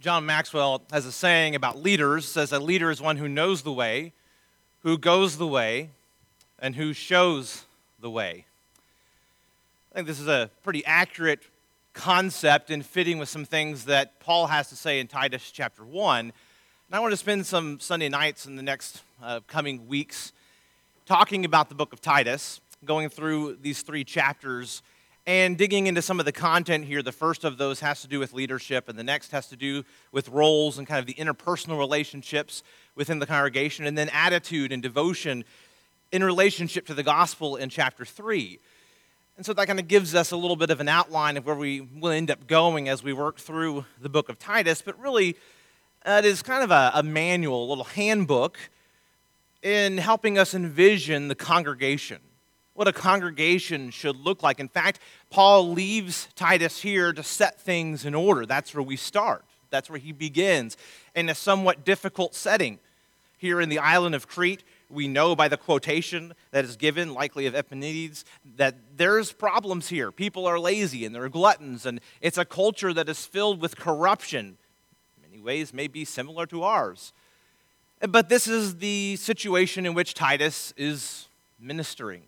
John Maxwell has a saying about leaders, says a leader is one who knows the way, who goes the way, and who shows the way. I think this is a pretty accurate concept in fitting with some things that Paul has to say in Titus chapter 1. And I want to spend some Sunday nights in the next coming weeks talking about the book of Titus, going through these 3 chapters and digging into some of the content here. The first of those has to do with leadership, and the next has to do with roles and kind of the interpersonal relationships within the congregation, and then attitude and devotion in relationship to the gospel in chapter 3. And so that kind of gives us a little bit of an outline of where we will end up going as we work through the book of Titus, but really it is kind of a manual, a little handbook in helping us envision the congregation, what a congregation should look like. In fact, Paul leaves Titus here to set things in order. That's where we start. That's where he begins in a somewhat difficult setting. Here in the island of Crete, we know by the quotation that is given, likely of Epimenides, that there's problems here. People are lazy and they're gluttons, and it's a culture that is filled with corruption. In many ways, may be similar to ours. But this is the situation in which Titus is ministering.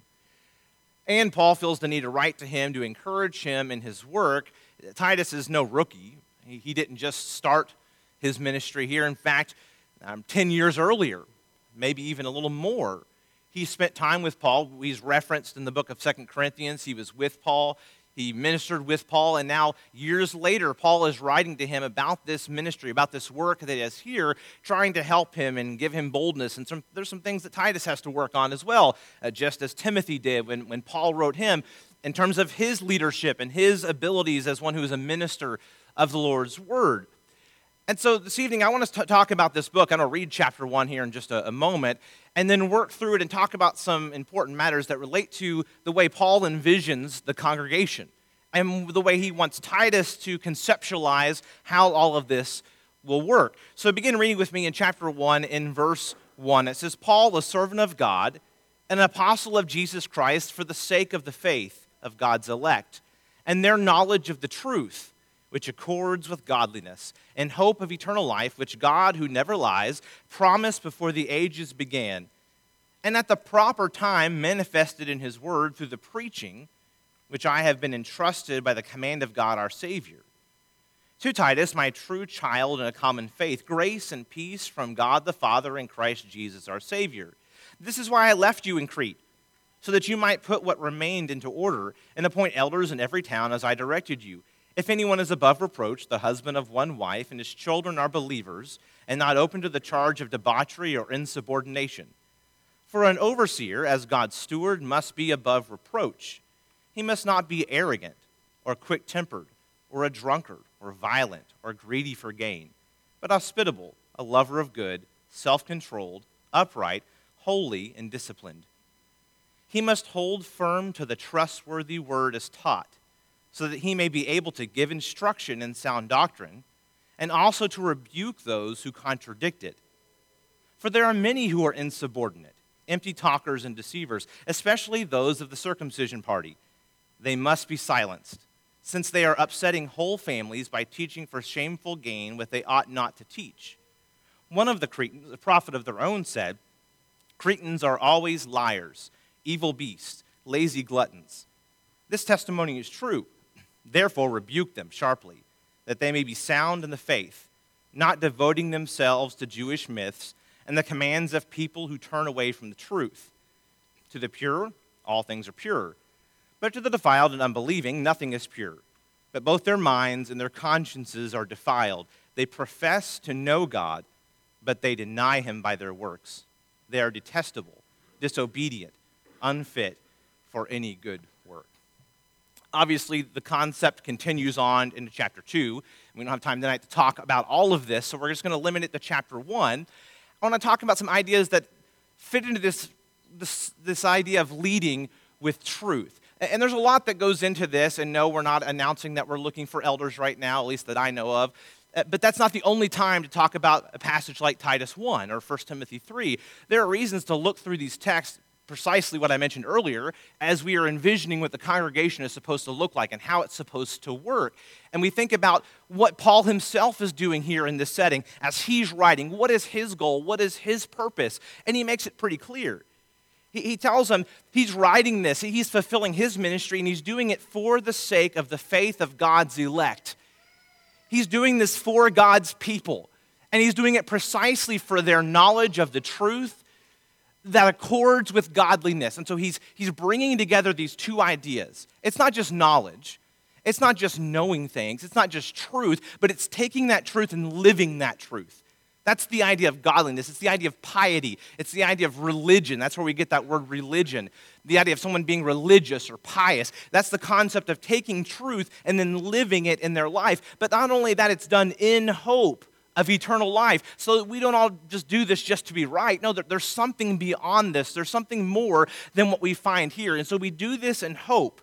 And Paul feels the need to write to him to encourage him in his work. Titus is no rookie. He didn't just start his ministry here. In fact, 10 years earlier, maybe even a little more, he spent time with Paul. He's referenced in the book of 2 Corinthians. He was with Paul. He ministered with Paul. And now, years later, Paul is writing to him about this ministry, about this work that he has here, trying to help him and give him boldness. And there's some things that Titus has to work on as well, just as Timothy did when Paul wrote him, in terms of his leadership and his abilities as one who is a minister of the Lord's word. And so this evening, I want us to talk about this book. I'm going to read chapter 1 here in just a moment, and then work through it and talk about some important matters that relate to the way Paul envisions the congregation and the way he wants Titus to conceptualize how all of this will work. So begin reading with me in chapter 1 in verse 1. It says, Paul, a servant of God, an apostle of Jesus Christ for the sake of the faith of God's elect, and their knowledge of the truth, which accords with godliness, and hope of eternal life, which God, who never lies, promised before the ages began, and at the proper time manifested in his word through the preaching, which I have been entrusted by the command of God our Savior. To Titus, my true child in a common faith, grace and peace from God the Father and Christ Jesus our Savior. This is why I left you in Crete, so that you might put what remained into order, and appoint elders in every town as I directed you. If anyone is above reproach, the husband of one wife, and his children are believers, and not open to the charge of debauchery or insubordination. For an overseer, as God's steward, must be above reproach. He must not be arrogant, or quick-tempered, or a drunkard, or violent, or greedy for gain, but hospitable, a lover of good, self-controlled, upright, holy, and disciplined. He must hold firm to the trustworthy word as taught, so that he may be able to give instruction in sound doctrine, and also to rebuke those who contradict it. For there are many who are insubordinate, empty talkers and deceivers, especially those of the circumcision party. They must be silenced, since they are upsetting whole families by teaching for shameful gain what they ought not to teach. One of the Cretans, a prophet of their own, said, Cretans are always liars, evil beasts, lazy gluttons. This testimony is true. Therefore, rebuke them sharply, that they may be sound in the faith, not devoting themselves to Jewish myths and the commands of people who turn away from the truth. To the pure, all things are pure. But to the defiled and unbelieving, nothing is pure. But both their minds and their consciences are defiled. They profess to know God, but they deny him by their works. They are detestable, disobedient, unfit for any good work. Obviously, the concept continues on into chapter 2. We don't have time tonight to talk about all of this, so we're just going to limit it to chapter 1. I want to talk about some ideas that fit into this idea of leading with truth. And there's a lot that goes into this, and no, we're not announcing that we're looking for elders right now, at least that I know of. But that's not the only time to talk about a passage like Titus 1 or 1 Timothy 3. There are reasons to look through these texts precisely what I mentioned earlier as we are envisioning what the congregation is supposed to look like and how it's supposed to work. And we think about what Paul himself is doing here in this setting as he's writing. What is his goal? What is his purpose? And he makes it pretty clear. He tells them he's writing this, he's fulfilling his ministry, and he's doing it for the sake of the faith of God's elect. He's doing this for God's people, and he's doing it precisely for their knowledge of the truth that accords with godliness. And so he's bringing together these two ideas. It's not just knowledge. It's not just knowing things. It's not just truth, but it's taking that truth and living that truth. That's the idea of godliness. It's the idea of piety. It's the idea of religion. That's where we get that word religion. The idea of someone being religious or pious. That's the concept of taking truth and then living it in their life. But not only that, it's done in hope of eternal life, so that we don't all just do this just to be right. No, there's something beyond this. There's something more than what we find here. And so we do this in hope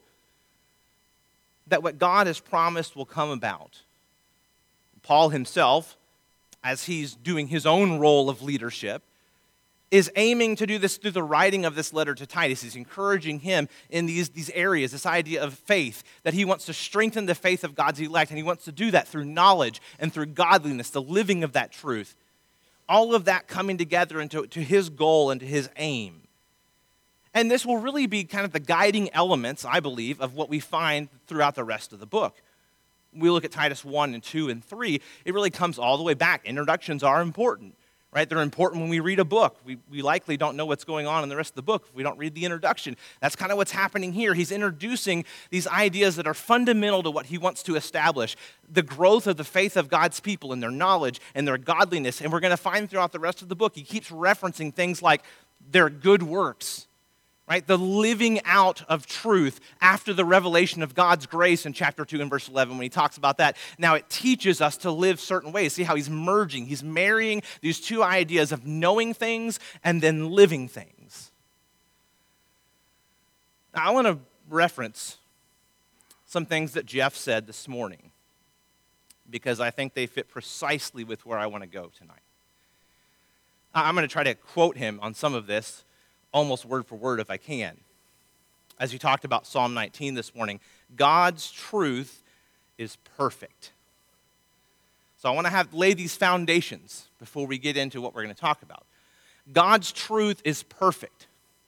that what God has promised will come about. Paul himself, as he's doing his own role of leadership, is aiming to do this through the writing of this letter to Titus. He's encouraging him in these areas, this idea of faith, that he wants to strengthen the faith of God's elect, and he wants to do that through knowledge and through godliness, the living of that truth. All of that coming together into his goal and to his aim. And this will really be kind of the guiding elements, I believe, of what we find throughout the rest of the book. We look at Titus 1 and 2 and 3, it really comes all the way back. Introductions are important. Right? They're important when we read a book. We likely don't know what's going on in the rest of the book if we don't read the introduction. That's kind of what's happening here. He's introducing these ideas that are fundamental to what he wants to establish, the growth of the faith of God's people and their knowledge and their godliness. And we're going to find throughout the rest of the book, he keeps referencing things like their good works, right? The living out of truth after the revelation of God's grace in chapter 2 and verse 11 when he talks about that. Now it teaches us to live certain ways. See how he's merging, he's marrying these two ideas of knowing things and then living things. Now I want to reference some things that Jeff said this morning because I think they fit precisely with where I want to go tonight. I'm going to try to quote him on some of this, almost word for word if I can. As he talked about Psalm 19 this morning, God's truth is perfect. So I want to lay these foundations before we get into what we're going to talk about. God's truth is perfect.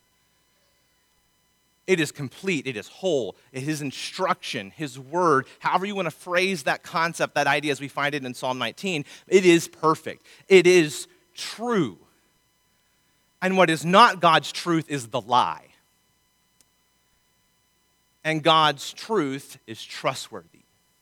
It is complete, it is whole, his instruction, his word, however you want to phrase that concept, that idea as we find it in Psalm 19, it is perfect. It is true. And what is not God's truth is the lie. And God's truth is trustworthy.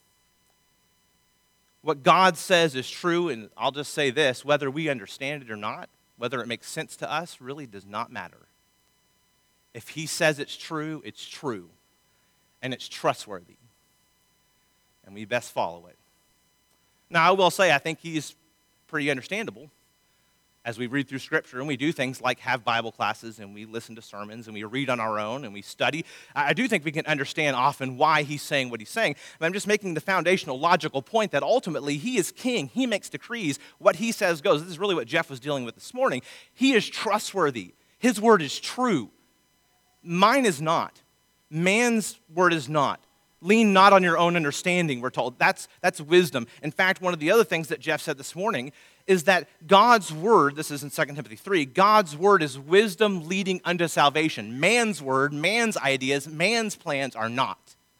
What God says is true, and I'll just say this, whether we understand it or not, whether it makes sense to us, really does not matter. If he says it's true, and it's trustworthy. And we best follow it. Now, I will say I think he's pretty understandable. As we read through Scripture and we do things like have Bible classes and we listen to sermons and we read on our own and we study, I do think we can understand often why he's saying what he's saying. But I'm just making the foundational logical point that ultimately he is king. He makes decrees. What he says goes. This is really what Jeff was dealing with this morning. He is trustworthy. His word is true. Mine is not. Man's word is not. Lean not on your own understanding, we're told. That's wisdom. In fact, one of the other things that Jeff said this morning is that God's word, this is in 2 Timothy 3, God's word is wisdom leading unto salvation. Man's word, man's ideas, man's plans are not.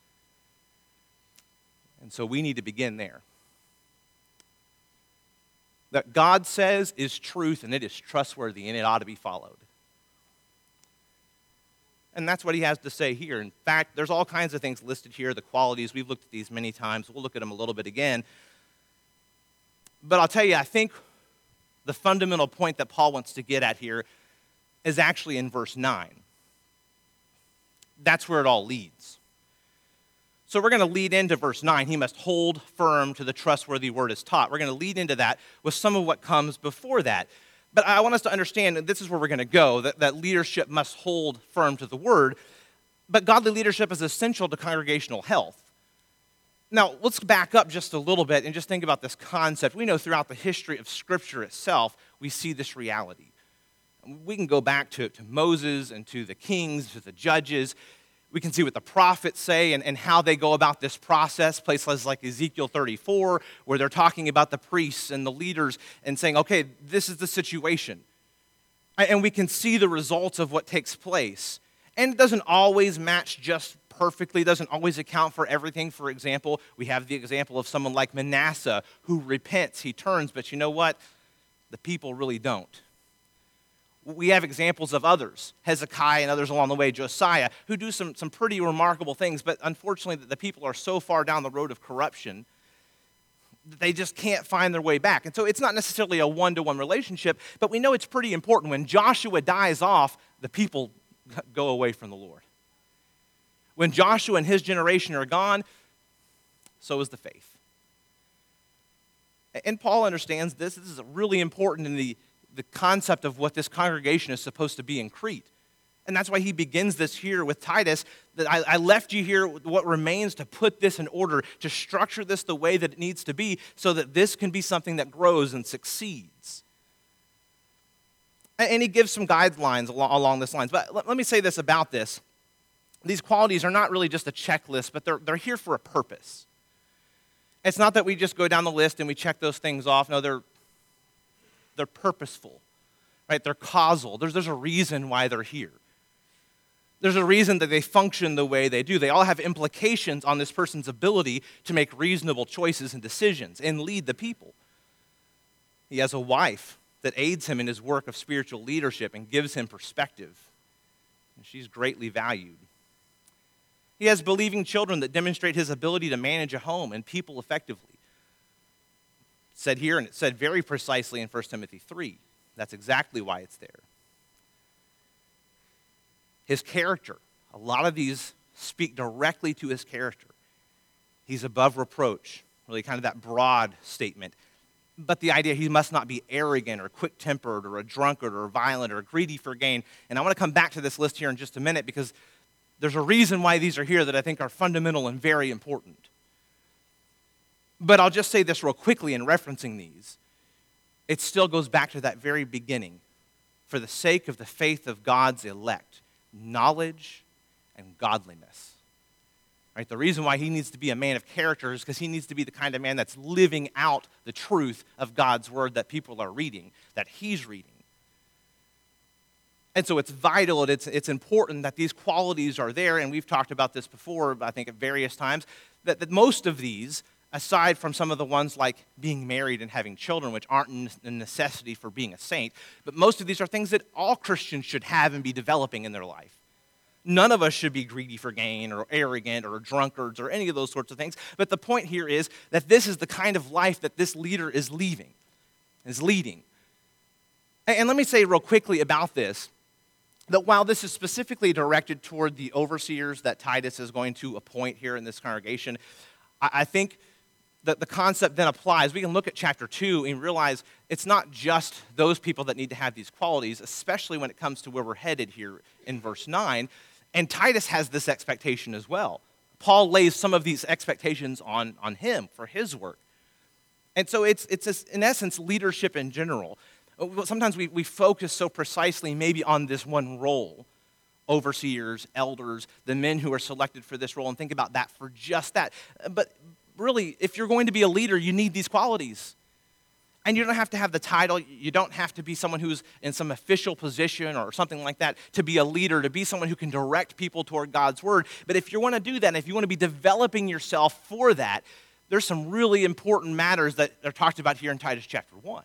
And so we need to begin there. That God says is truth and it is trustworthy and it ought to be followed. And that's what he has to say here. In fact, there's all kinds of things listed here, the qualities. We've looked at these many times. We'll look at them a little bit again. But I'll tell you, I think the fundamental point that Paul wants to get at here is actually in verse 9. That's where it all leads. So we're going to lead into verse 9. He must hold firm to the trustworthy word as taught. We're going to lead into that with some of what comes before that. But I want us to understand, and this is where we're going to go, that leadership must hold firm to the word. But godly leadership is essential to congregational health. Now, let's back up just a little bit and just think about this concept. We know throughout the history of Scripture itself, we see this reality. We can go back to Moses and to the kings, to the judges. We can see what the prophets say and how they go about this process. Places like Ezekiel 34, where they're talking about the priests and the leaders and saying, okay, this is the situation. And we can see the results of what takes place. And it doesn't always match just perfectly, doesn't always account for everything. For example, we have the example of someone like Manasseh who repents, he turns, but you know what? The people really don't. We have examples of others, Hezekiah and others along the way, Josiah, who do some pretty remarkable things, but unfortunately the people are so far down the road of corruption they just can't find their way back. And so it's not necessarily a one-to-one relationship, but we know it's pretty important. When Joshua dies off, the people go away from the Lord. When Joshua and his generation are gone, so is the faith. And Paul understands this. This is really important in the concept of what this congregation is supposed to be in Crete. And that's why he begins this here with Titus, that I left you here with what remains to put this in order, to structure this the way that it needs to be so that this can be something that grows and succeeds. And he gives some guidelines along this lines. But let me say this about this. These qualities are not really just a checklist, but they're here for a purpose. It's not that we just go down the list and we check those things off. No, they're purposeful, right? They're causal. There's a reason why they're here. There's a reason that they function the way they do. They all have implications on this person's ability to make reasonable choices and decisions and lead the people. He has a wife that aids him in his work of spiritual leadership and gives him perspective. And she's greatly valued. He has believing children that demonstrate his ability to manage a home and people effectively. It's said here, and it's said very precisely in 1 Timothy 3. That's exactly why it's there. His character, a lot of these speak directly to his character. He's above reproach, really kind of that broad statement. But the idea he must not be arrogant or quick-tempered or a drunkard or violent or greedy for gain. And I want to come back to this list here in just a minute because there's a reason why these are here that I think are fundamental and very important. But I'll just say this real quickly in referencing these. It still goes back to that very beginning. For the sake of the faith of God's elect, knowledge and godliness. Right? The reason why he needs to be a man of character is because he needs to be the kind of man that's living out the truth of God's word that people are reading, that he's reading. And so it's vital, it's important that these qualities are there, and we've talked about this before, I think at various times, that most of these, aside from some of the ones like being married and having children, which aren't a necessity for being a saint, but most of these are things that all Christians should have and be developing in their life. None of us should be greedy for gain or arrogant or drunkards or any of those sorts of things. But the point here is that this is the kind of life that this leader is leading. And let me say real quickly about this, that while this is specifically directed toward the overseers that Titus is going to appoint here in this congregation, I think that the concept then applies. We can look at chapter 2 and realize it's not just those people that need to have these qualities, especially when it comes to where we're headed here in verse 9. And Titus has this expectation as well. Paul lays some of these expectations on him for his work. And so it's in essence, leadership in general. Sometimes we focus so precisely maybe on this one role, overseers, elders, the men who are selected for this role, and think about that for just that. But really, if you're going to be a leader, you need these qualities. And you don't have to have the title. You don't have to be someone who's in some official position or something like that to be a leader, to be someone who can direct people toward God's word. But if you want to do that, and if you want to be developing yourself for that, there's some really important matters that are talked about here in Titus chapter 1.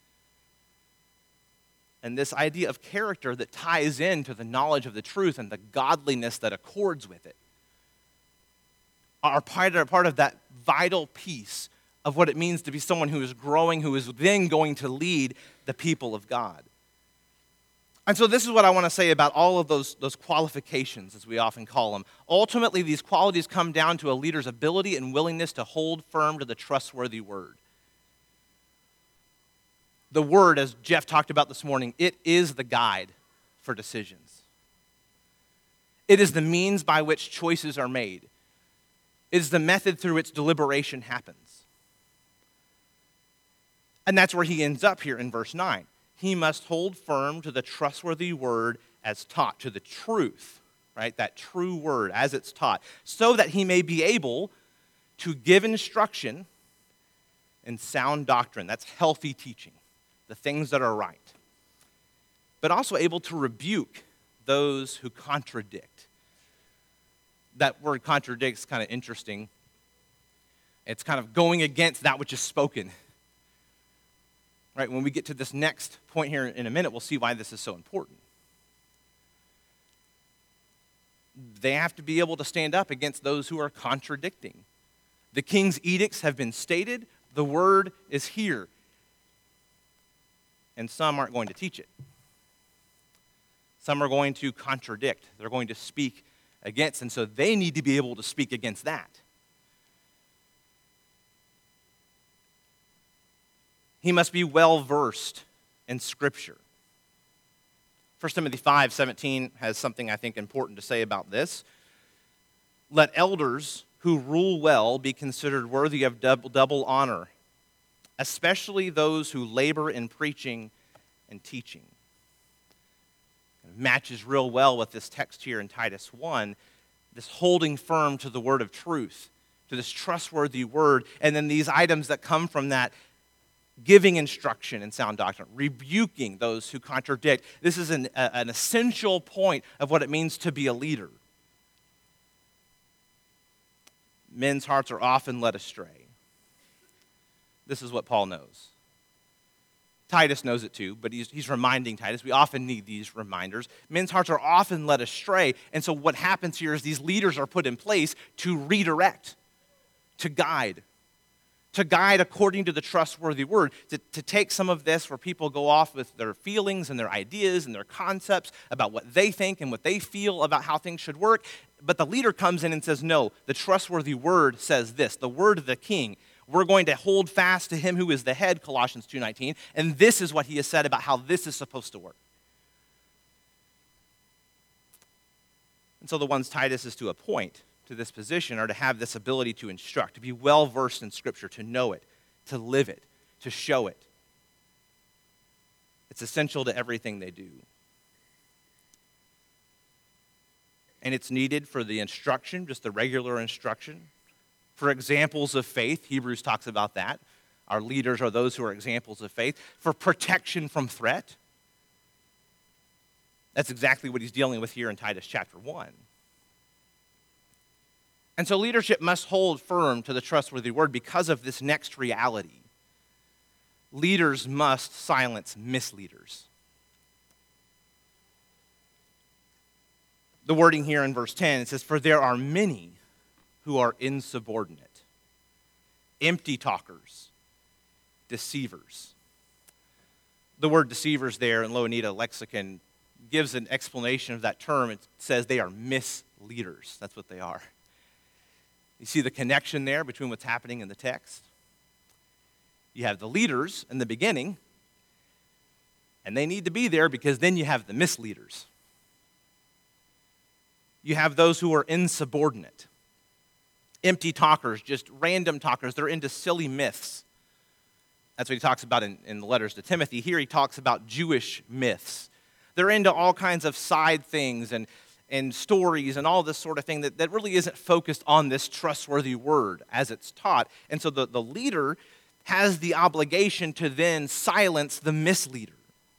And this idea of character that ties into the knowledge of the truth and the godliness that accords with it are part of that vital piece of what it means to be someone who is growing, who is then going to lead the people of God. And so this is what I want to say about all of those qualifications, as we often call them. Ultimately, these qualities come down to a leader's ability and willingness to hold firm to the trustworthy word. The word, as Jeff talked about this morning, it is the guide for decisions. It is the means by which choices are made. It is the method through which deliberation happens. And that's where he ends up here in verse 9. he must hold firm to the trustworthy word as taught, to the truth, right? That true word as it's taught, so that he may be able to give instruction in sound doctrine. That's healthy teaching, the things that are right. But also able to rebuke those who contradict. That word contradict is kind of interesting. It's kind of going against that which is spoken. Right? When we get to this next point here in a minute, we'll see why this is so important. They have to be able to stand up against those who are contradicting. The king's edicts have been stated. The word is here. And some aren't going to teach it. Some are going to contradict. They're going to speak against, and so they need to be able to speak against that. He must be well-versed in Scripture. 1 Timothy 5:17 has something I think important to say about this. Let elders who rule well be considered worthy of double honor, especially those who labor in preaching and teaching. It matches real well with this text here in Titus 1, this holding firm to the word of truth, to this trustworthy word, and then these items that come from that, giving instruction in sound doctrine, rebuking those who contradict. This is an essential point of what it means to be a leader. Men's hearts are often led astray. This is what Paul knows. Titus knows it too, but he's reminding Titus. We often need these reminders. Men's hearts are often led astray, and so what happens here is these leaders are put in place to redirect, to guide according to the trustworthy word, to take some of this where people go off with their feelings and their ideas and their concepts about what they think and what they feel about how things should work. But the leader comes in and says, no, the trustworthy word says this, the word of the king. We're going to hold fast to him who is the head, Colossians 2:19, and this is what he has said about how this is supposed to work. And so the ones Titus is to appoint to this position are to have this ability to instruct, to be well-versed in Scripture, to know it, to live it, to show it. It's essential to everything they do. And it's needed for the instruction, just the regular instruction. For examples of faith, Hebrews talks about that. Our leaders are those who are examples of faith. For protection from threat. That's exactly what he's dealing with here in Titus chapter 1. And so leadership must hold firm to the trustworthy word because of this next reality. Leaders must silence misleaders. The wording here in verse 10, it says, for there are many who are insubordinate, empty talkers, deceivers. The word deceivers there in Louw-Nida lexicon gives an explanation of that term. It says they are misleaders. That's what they are. You see the connection there between what's happening in the text? You have the leaders in the beginning, and they need to be there because then you have the misleaders. You have those who are insubordinate. Empty talkers, just random talkers. They're into silly myths. That's what he talks about in the letters to Timothy. Here he talks about Jewish myths. They're into all kinds of side things and stories and all this sort of thing that really isn't focused on this trustworthy word as it's taught. And so the leader has the obligation to then silence the misleader.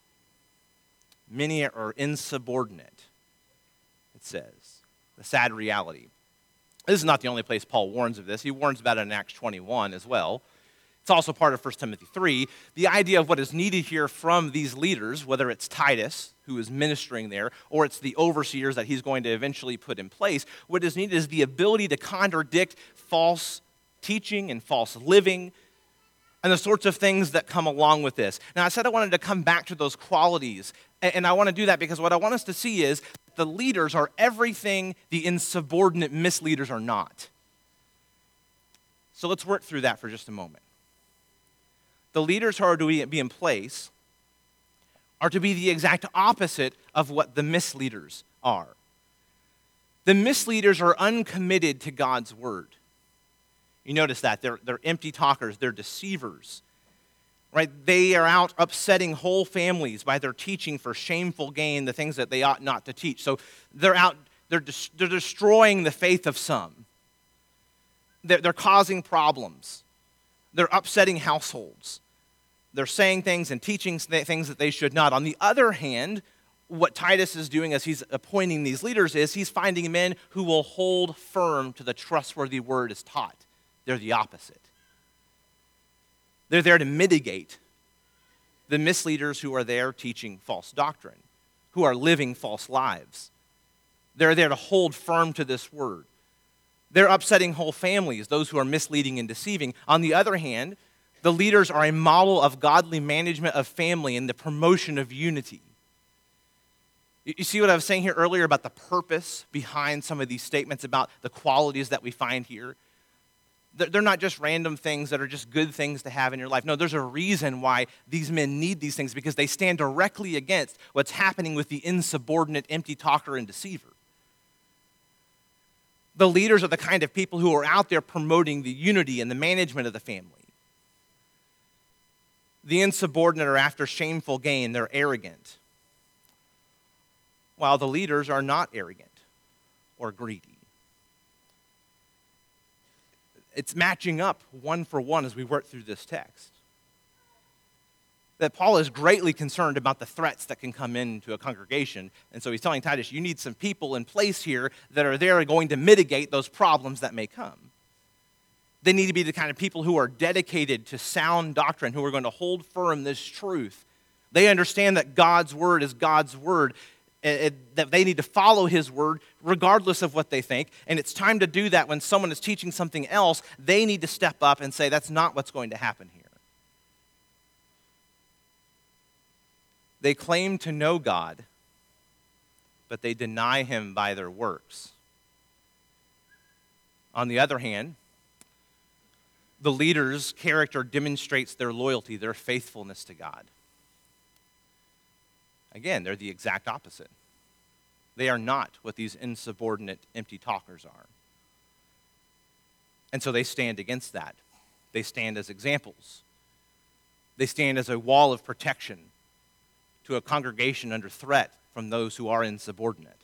Many are insubordinate, it says. The sad reality. This is not the only place Paul warns of this. He warns about it in Acts 21 as well. It's also part of 1 Timothy 3. The idea of what is needed here from these leaders, whether it's Titus, who is ministering there, or it's the overseers that he's going to eventually put in place, what is needed is the ability to contradict false teaching and false living and the sorts of things that come along with this. Now, I said I wanted to come back to those qualities, and I want to do that because what I want us to see is the leaders are everything the insubordinate misleaders are not. So let's work through that for just a moment. The leaders who are to be in place are to be the exact opposite of what the misleaders are. The misleaders are uncommitted to God's word. You notice that. They're empty talkers. They're deceivers. right? They are out upsetting whole families by their teaching for shameful gain, the things that they ought not to teach. So they're out, they're destroying the faith of some. They're causing problems. They're upsetting households. They're saying things and teaching things that they should not. On the other hand, what Titus is doing as he's appointing these leaders is he's finding men who will hold firm to the trustworthy word as taught. They're the opposite. They're there to mitigate the misleaders who are there teaching false doctrine, who are living false lives. They're there to hold firm to this word. They're upsetting whole families, those who are misleading and deceiving. On the other hand, the leaders are a model of godly management of family and the promotion of unity. You see what I was saying here earlier about the purpose behind some of these statements about the qualities that we find here? They're not just random things that are just good things to have in your life. No, there's a reason why these men need these things, because they stand directly against what's happening with the insubordinate, empty talker and deceiver. The leaders are the kind of people who are out there promoting the unity and the management of the family. The insubordinate are after shameful gain. They're arrogant, while the leaders are not arrogant or greedy. It's matching up one for one as we work through this text. That Paul is greatly concerned about the threats that can come into a congregation. And so he's telling Titus, you need some people in place here that are there going to mitigate those problems that may come. They need to be the kind of people who are dedicated to sound doctrine, who are going to hold firm this truth. They understand that God's word is God's word, that they need to follow his word regardless of what they think. And it's time to do that when someone is teaching something else. They need to step up and say, that's not what's going to happen here. They claim to know God, but they deny him by their works. On the other hand, the leader's character demonstrates their loyalty, their faithfulness to God. Again, they're the exact opposite. They are not what these insubordinate, empty talkers are. And so they stand against that. They stand as examples. They stand as a wall of protection to a congregation under threat from those who are insubordinate.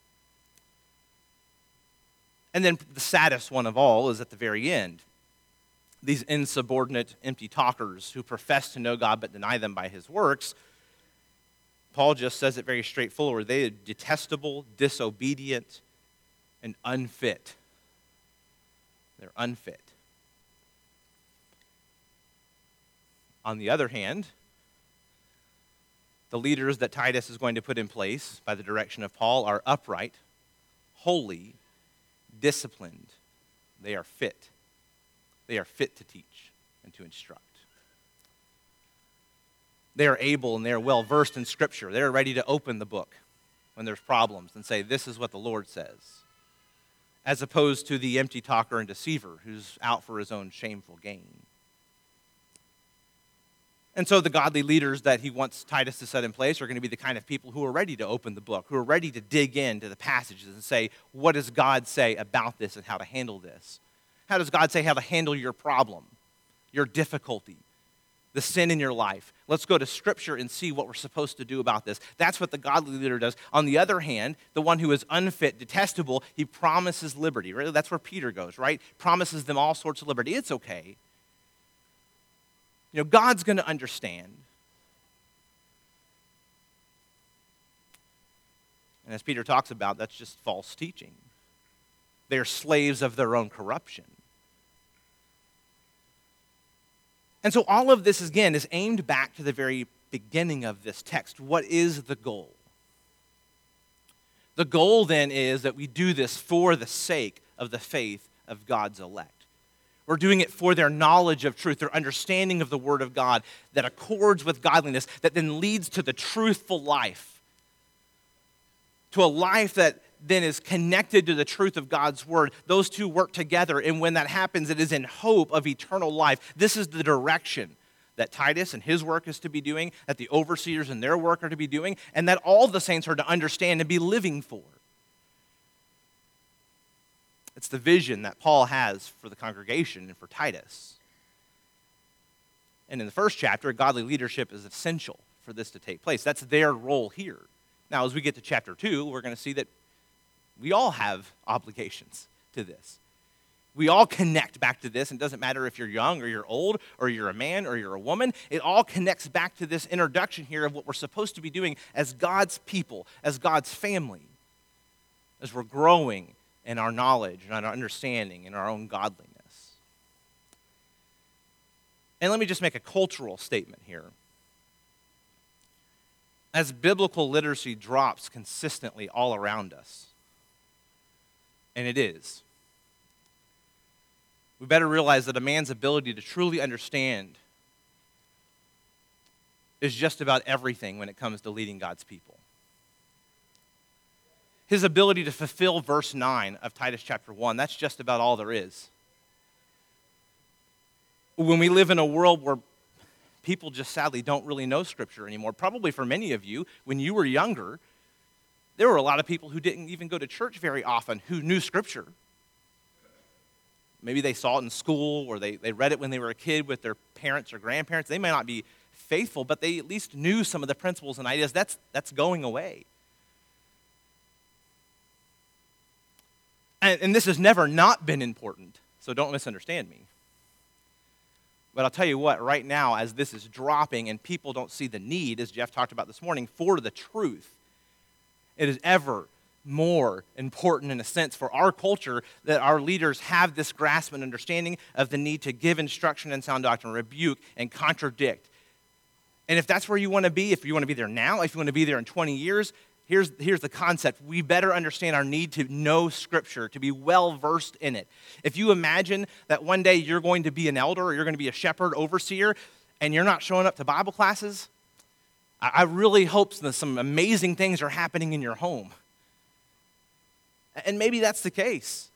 And then the saddest one of all is at the very end. These insubordinate, empty talkers who profess to know God but deny them by his works. Paul just says it very straightforward. They are detestable, disobedient, and unfit. They're unfit. On the other hand, the leaders that Titus is going to put in place by the direction of Paul are upright, holy, disciplined. They are fit. They are fit to teach and to instruct. They are able and they are well versed in Scripture. They are ready to open the book when there's problems and say, this is what the Lord says, as opposed to the empty talker and deceiver who's out for his own shameful gain. And so the godly leaders that he wants Titus to set in place are going to be the kind of people who are ready to open the book, who are ready to dig into the passages and say, what does God say about this and how to handle this? How does God say how to handle your problem, your difficulty, the sin in your life? Let's go to Scripture and see what we're supposed to do about this. That's what the godly leader does. On the other hand, the one who is unfit, detestable, he promises liberty. Really, that's where Peter goes, right? Promises them all sorts of liberty. It's okay. You know, God's going to understand. And as Peter talks about, that's just false teaching. They're slaves of their own corruption. And so all of this, again, is aimed back to the very beginning of this text. What is the goal? The goal, then, is that we do this for the sake of the faith of God's elect. We're doing it for their knowledge of truth, their understanding of the Word of God that accords with godliness, that then leads to the truthful life, to a life that then is connected to the truth of God's Word. Those two work together, and when that happens, it is in hope of eternal life. This is the direction that Titus and his work is to be doing, that the overseers and their work are to be doing, and that all the saints are to understand and be living for. It's the vision that Paul has for the congregation and for Titus. And in the first chapter, godly leadership is essential for this to take place. That's their role here. Now, as we get to chapter 2, we're going to see that we all have obligations to this. We all connect back to this, and it doesn't matter if you're young or you're old or you're a man or you're a woman. It all connects back to this introduction here of what we're supposed to be doing as God's people, as God's family, as we're growing in our knowledge and our understanding and our own godliness. And let me just make a cultural statement here. As biblical literacy drops consistently all around us, and it is, we better realize that a man's ability to truly understand is just about everything when it comes to leading God's people. His ability to fulfill verse 9 of Titus chapter 1, that's just about all there is. When we live in a world where people just sadly don't really know Scripture anymore, probably for many of you, when you were younger, there were a lot of people who didn't even go to church very often who knew Scripture. Maybe they saw it in school or they read it when they were a kid with their parents or grandparents. They may not be faithful, but they at least knew some of the principles and ideas. That's going away. And this has never not been important, so don't misunderstand me. But I'll tell you what, right now, as this is dropping and people don't see the need, as Jeff talked about this morning, for the truth, it is ever more important in a sense for our culture that our leaders have this grasp and understanding of the need to give instruction and sound doctrine, rebuke and contradict. And if that's where you want to be, if you want to be there now, if you want to be there in 20 years, here's the concept. We better understand our need to know Scripture, to be well-versed in it. If you imagine that one day you're going to be an elder or you're going to be a shepherd, overseer, and you're not showing up to Bible classes, I really hope that some amazing things are happening in your home. And maybe that's the case.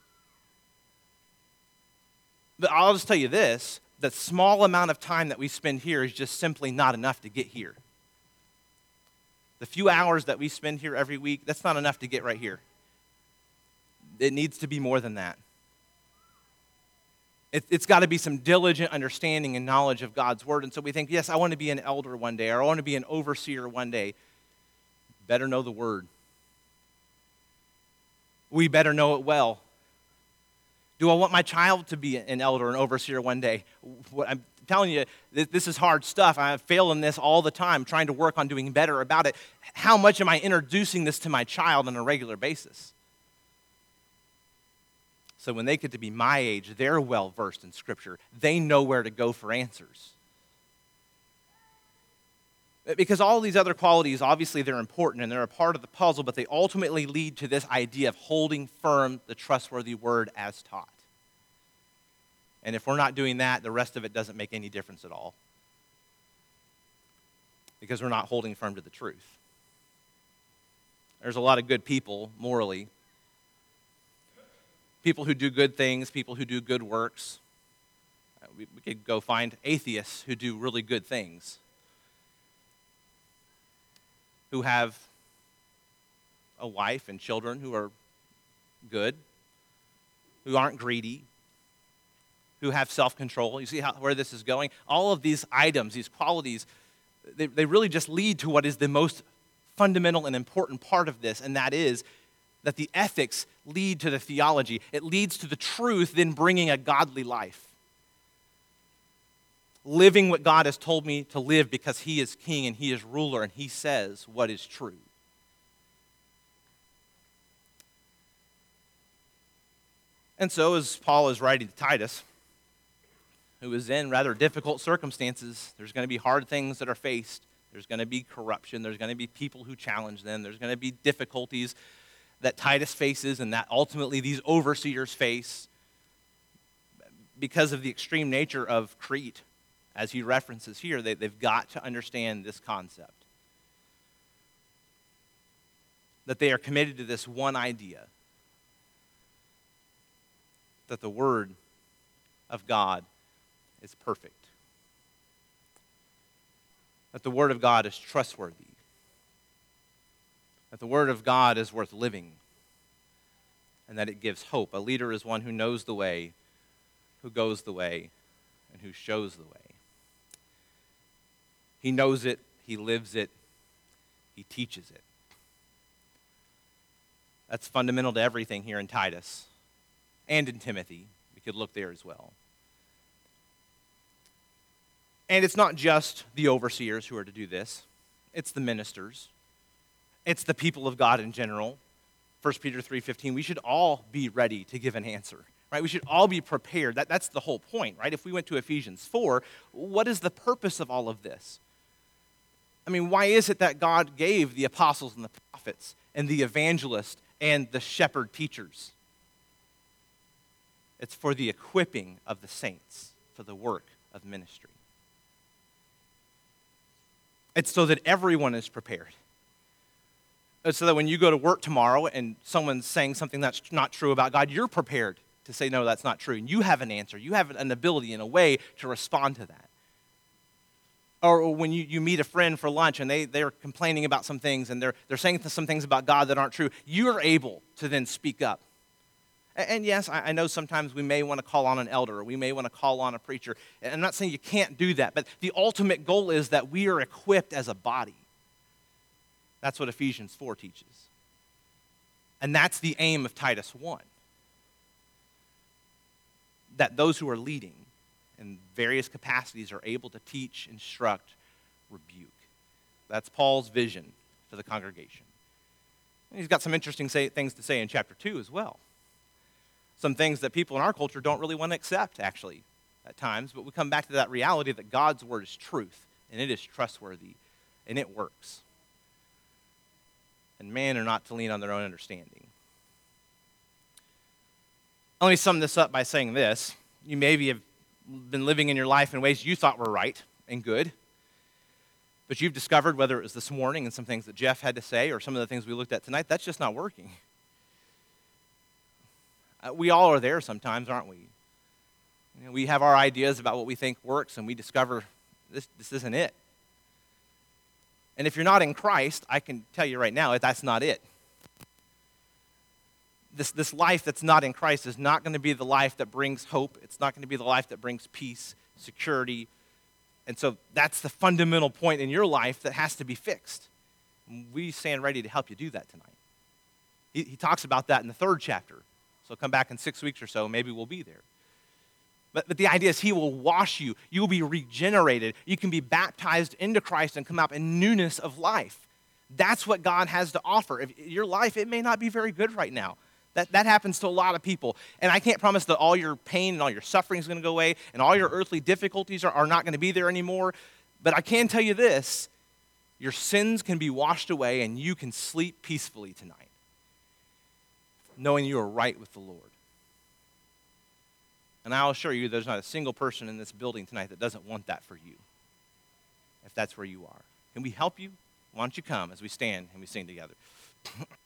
But I'll just tell you this, the small amount of time that we spend here is just simply not enough to get here. The few hours that we spend here every week, that's not enough to get right here. It needs to be more than that. It's got to be some diligent understanding and knowledge of God's Word. And so we think, yes, I want to be an elder one day, or I want to be an overseer one day. Better know the Word. We better know it well. Do I want my child to be an elder, an overseer one day? I'm telling you, this is hard stuff. I fail in this all the time, trying to work on doing better about it. How much am I introducing this to my child on a regular basis? So when they get to be my age, they're well-versed in Scripture. They know where to go for answers. Because all these other qualities, obviously they're important and they're a part of the puzzle, but they ultimately lead to this idea of holding firm the trustworthy Word as taught. And if we're not doing that, the rest of it doesn't make any difference at all. Because we're not holding firm to the truth. There's a lot of good people, morally. People who do good things, people who do good works. We could go find atheists who do really good things. Who have a wife and children who are good, who aren't greedy, who have self-control. You see where this is going? All of these items, these qualities, they really just lead to what is the most fundamental and important part of this, and that is that the ethics lead to the theology. It leads to the truth, then bringing a godly life. Living what God has told me to live because He is King and He is ruler and He says what is true. And so as Paul is writing to Titus, who is in rather difficult circumstances, there's going to be hard things that are faced. There's going to be corruption. There's going to be people who challenge them. There's going to be difficulties that Titus faces and that ultimately these overseers face because of the extreme nature of Crete. As he references here, they've got to understand this concept. That they are committed to this one idea. That the Word of God is perfect. That the Word of God is trustworthy. That the Word of God is worth living. And that it gives hope. A leader is one who knows the way, who goes the way, and who shows the way. He knows it, he lives it, he teaches it. That's fundamental to everything here in Titus and in Timothy. We could look there as well. And it's not just the overseers who are to do this. It's the ministers. It's the people of God in general. 1 Peter 3:15, we should all be ready to give an answer, right? We should all be prepared. That's the whole point, right? If we went to Ephesians 4, what is the purpose of all of this? I mean, why is it that God gave the apostles and the prophets and the evangelists and the shepherd teachers? It's for the equipping of the saints for the work of ministry. It's so that everyone is prepared. It's so that when you go to work tomorrow and someone's saying something that's not true about God, you're prepared to say, no, that's not true. And you have an answer. You have an ability and a way to respond to that. Or when you meet a friend for lunch and they're complaining about some things and they're saying some things about God that aren't true, you're able to then speak up. And yes, I know sometimes we may want to call on an elder or we may want to call on a preacher. And I'm not saying you can't do that, but the ultimate goal is that we are equipped as a body. That's what Ephesians 4 teaches. And that's the aim of Titus 1. That those who are leading in various capacities are able to teach, instruct, rebuke. That's Paul's vision for the congregation. And he's got some interesting things to say in chapter 2 as well. Some things that people in our culture don't really want to accept, actually, at times. But we come back to that reality that God's word is truth, and it is trustworthy, and it works. And men are not to lean on their own understanding. Let me sum this up by saying this. You maybe have been living in your life in ways you thought were right and good, but you've discovered, whether it was this morning and some things that Jeff had to say or some of the things we looked at tonight, that's just not working. We all are there sometimes, aren't we? You know, we have our ideas about what we think works, and we discover this isn't it. And if you're not in Christ, I can tell you right now, that's not it. This life that's not in Christ is not going to be the life that brings hope. It's not going to be the life that brings peace, security. And so that's the fundamental point in your life that has to be fixed. We stand ready to help you do that tonight. He talks about that in the 3rd chapter. So come back in 6 weeks or so, maybe we'll be there. But the idea is he will wash you. You will be regenerated. You can be baptized into Christ and come out in newness of life. That's what God has to offer. If your life, it may not be very good right now. That happens to a lot of people. And I can't promise that all your pain and all your suffering is going to go away and all your earthly difficulties are not going to be there anymore. But I can tell you this, your sins can be washed away and you can sleep peacefully tonight, knowing you are right with the Lord. And I'll assure you there's not a single person in this building tonight that doesn't want that for you, if that's where you are. Can we help you? Why don't you come as we stand and we sing together?